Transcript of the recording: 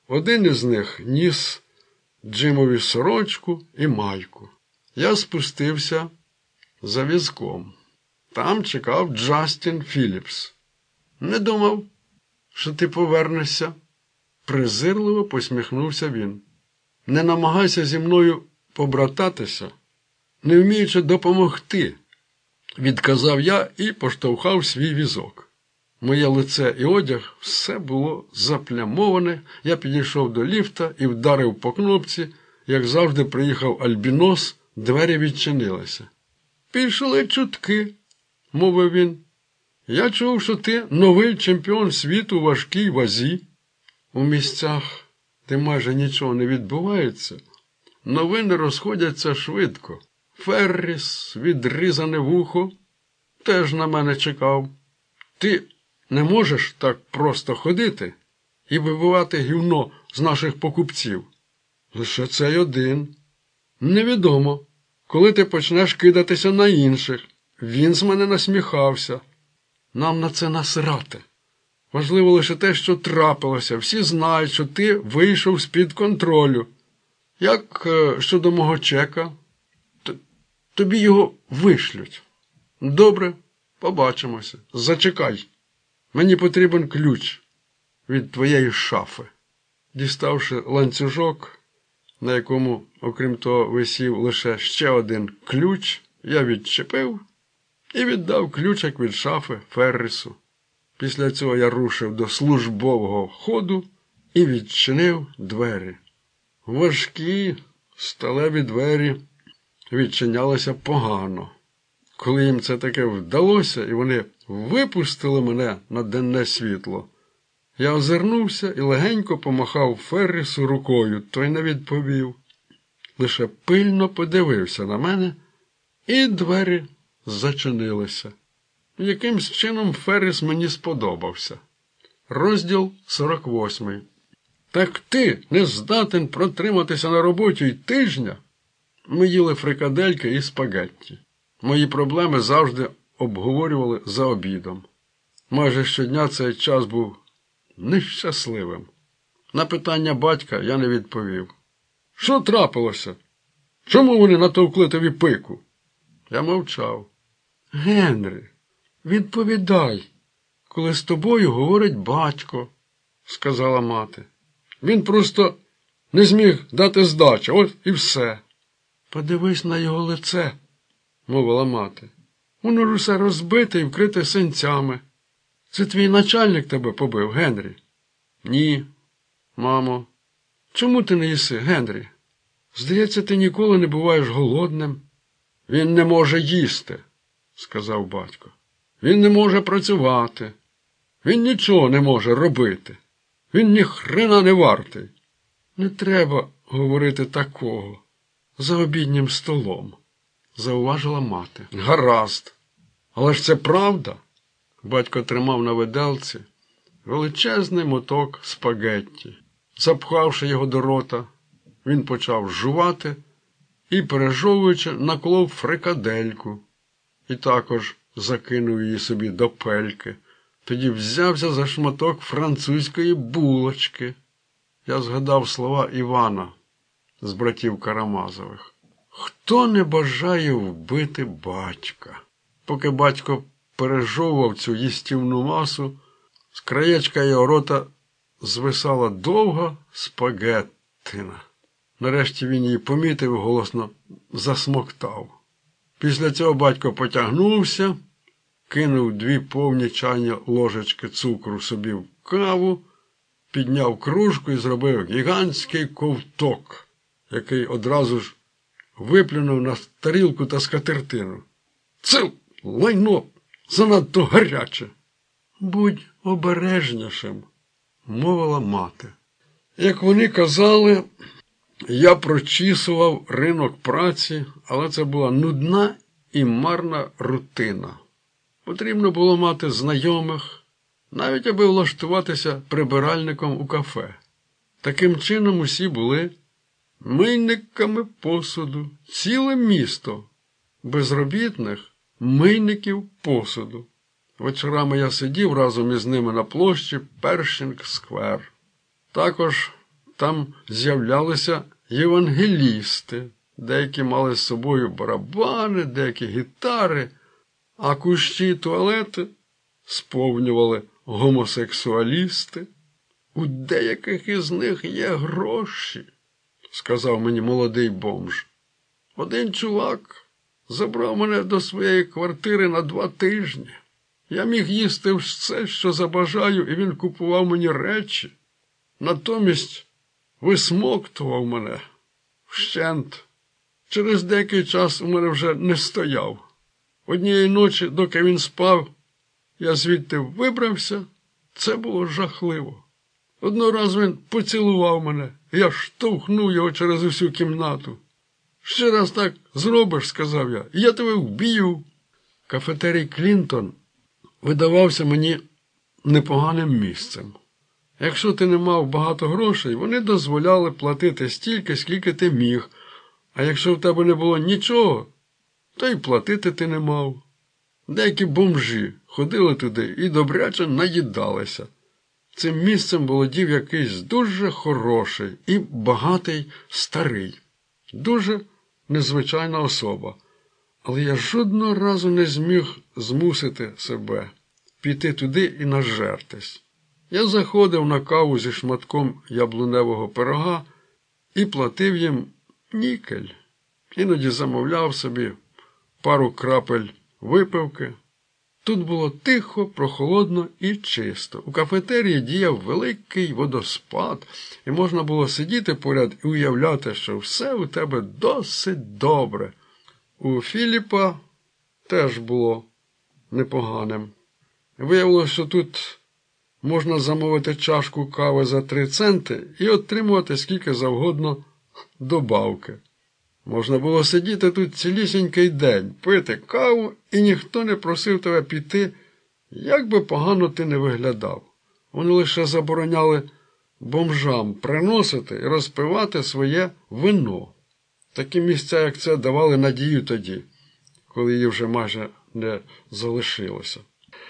Один із них ніс Джимові сорочку і майку. Я спустився за візком. Там чекав Джастін Філіпс. «Не думав, що ти повернешся», – презирливо посміхнувся він. «Не намагайся зі мною побрататися, не вміючи допомогти», – відказав я і поштовхав свій візок. Моє лице і одяг все було заплямоване. Я підійшов до ліфта і вдарив по кнопці. Як завжди приїхав Альбінос, двері відчинилися. «Пішли чутки», – мовив він. «Я чув, що ти новий чемпіон світу у важкій вазі. У місцях, де майже нічого не відбувається, новини розходяться швидко. Ферріс, відрізане вухо, теж на мене чекав. Ти не можеш так просто ходити і вибивати гівно з наших покупців. Лише цей один. Невідомо, коли ти почнеш кидатися на інших. Він з мене насміхався. Нам на це насрати. Важливо лише те, що трапилося. Всі знають, що ти вийшов з-під контролю. Як щодо мого чека? Тобі його вишлють. Добре, побачимося. Зачекай. Мені потрібен ключ від твоєї шафи». Діставши ланцюжок, на якому, окрім того, висів лише ще один ключ, я відчепив і віддав ключик від шафи Феррісу. Після цього я рушив до службового ходу і відчинив двері. Важкі сталеві двері відчинялися погано. Коли їм це таке вдалося, і вони випустили мене на денне світло, я озирнувся і легенько помахав Феррісу рукою. Той не відповів. Лише пильно подивився на мене, і двері зачинилися. Якимсь чином Ферріс мені сподобався. Розділ 48. «Так ти не здатен протриматися на роботі й тижня?» Ми їли фрикадельки і спагетті. Мої проблеми завжди обговорювали за обідом. Майже щодня цей час був нещасливим. На питання батька я не відповів. «Що трапилося? Чому вони натовкли тобі пику?» Я мовчав. «Генрі, відповідай, коли з тобою говорить батько», – сказала мати. «Він просто не зміг дати здачі, от і все». «Подивись на його лице», – мовила мати. «Воно ж усе розбите і вкрите синцями. Це твій начальник тебе побив, Генрі?» «Ні, мамо». «Чому ти не їси, Генрі? Здається, ти ніколи не буваєш голодним». «Він не може їсти», – сказав батько. «Він не може працювати. Він нічого не може робити. Він ні хрена не вартий». «Не треба говорити такого за обіднім столом», – зауважила мати. «Гаразд. Але ж це правда?» Батько тримав на виделці величезний моток спагетті. Запхавши його до рота, він почав жувати і, пережовуючи, наколов фрикадельку. І також закинув її собі до пельки. Тоді взявся за шматок французької булочки. Я згадав слова Івана з братів Карамазових. «Хто не бажає вбити батька?» Поки батько пережовував цю їстівну масу, з краєчка його рота звисала довга спагеттина. Нарешті він її помітив і голосно засмоктав. Після цього батько потягнувся, кинув 2 повні чайні ложечки цукру собі в каву, підняв кружку і зробив гігантський ковток, який одразу ж виплюнув на тарілку та скатертину. «Це лайно занадто гаряче!» «Будь обережнішим», – мовила мати. Як вони казали, я прочісував ринок праці, але це була нудна і марна рутина. Потрібно було мати знайомих, навіть аби влаштуватися прибиральником у кафе. Таким чином усі були мийниками посуду, ціле місто безробітних мийників посуду. Вечорами я сидів разом із ними на площі Першинг-сквер. Також там з'являлися євангелісти. Деякі мали з собою барабани, деякі гітари, а кущі і туалети сповнювали гомосексуалісти. У деяких із них є гроші, сказав мені молодий бомж. Один чувак забрав мене до своєї квартири на 2 тижні. Я міг їсти все, що забажаю, і він купував мені речі. Натомість висмоктував мене вщент. Через деякий час у мене вже не стояв. Однієї ночі, доки він спав, я звідти вибрався. Це було жахливо. Одного разу він поцілував мене, і я штовхнув його через усю кімнату. «Ще раз так зробиш, – сказав я, – і я тебе вб'ю». Кафетерій Клінтон видавався мені непоганим місцем. Якщо ти не мав багато грошей, вони дозволяли платити стільки, скільки ти міг, а якщо в тебе не було нічого, то й платити ти не мав. Деякі бомжі ходили туди і добряче наїдалися. Цим місцем володів якийсь дуже хороший і багатий старий. Дуже незвичайна особа. Але я жодного разу не зміг змусити себе піти туди і нажертись. Я заходив на каву зі шматком яблуневого пирога і платив їм нікель. Іноді замовляв собі пару крапель випивки. Тут було тихо, прохолодно і чисто. У кафетерії діяв великий водоспад, і можна було сидіти поряд і уявляти, що все у тебе досить добре. У Філіпа теж було непоганим. Виявилося, що тут можна замовити чашку кави за 3 центи і отримувати скільки завгодно добавки. Можна було сидіти тут цілісінький день, пити каву, і ніхто не просив тебе піти, як би погано ти не виглядав. Вони лише забороняли бомжам приносити і розпивати своє вино. Такі місця, як це, давали надію тоді, коли її вже майже не залишилося.